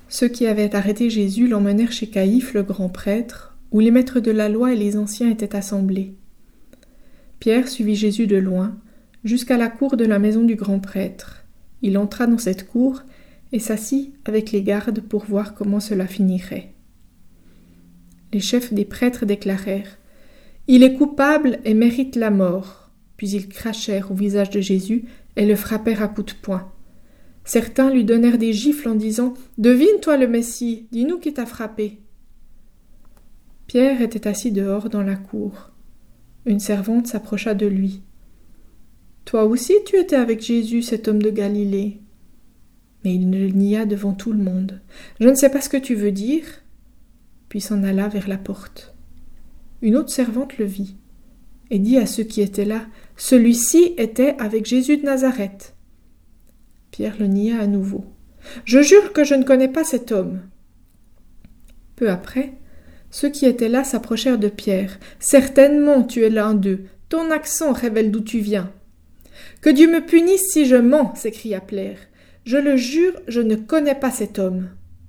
Ceux qui avaient arrêté Jésus l'emmenèrent chez Caïphe, le grand prêtre, où les maîtres de la loi et les anciens étaient assemblés. Pierre suivit Jésus de loin, jusqu'à la cour de la maison du grand prêtre. Il entra dans cette cour et s'assit avec les gardes pour voir comment cela finirait. Les chefs des prêtres déclarèrent « Il est coupable et mérite la mort ». Puis ils crachèrent au visage de Jésus et le frappèrent à coups de poing. Certains lui donnèrent des gifles en disant « Devine-toi le Messie, dis-nous qui t'a frappé ». Pierre était assis dehors dans la cour. Une servante s'approcha de lui. « Toi aussi tu étais avec Jésus, cet homme de Galilée ». Mais il le nia devant tout le monde. « Je ne sais pas ce que tu veux dire ». Puis s'en alla vers la porte. Une autre servante le vit et dit à ceux qui étaient là « Celui-ci était avec Jésus de Nazareth ». Pierre le nia à nouveau. « Je jure que je ne connais pas cet homme. » Peu après, ceux qui étaient là s'approchèrent de Pierre. « Certainement tu es l'un d'eux. Ton accent révèle d'où tu viens. »« Que Dieu me punisse si je mens » s'écria Pierre. « Je le jure, je ne connais pas cet homme. »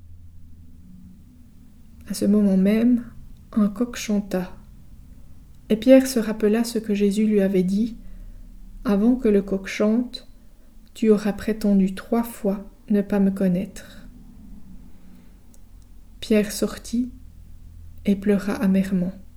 À ce moment même, un coq chanta. Et Pierre se rappela ce que Jésus lui avait dit. « Avant que le coq chante, tu auras prétendu 3 fois ne pas me connaître. » Pierre sortit et pleura amèrement.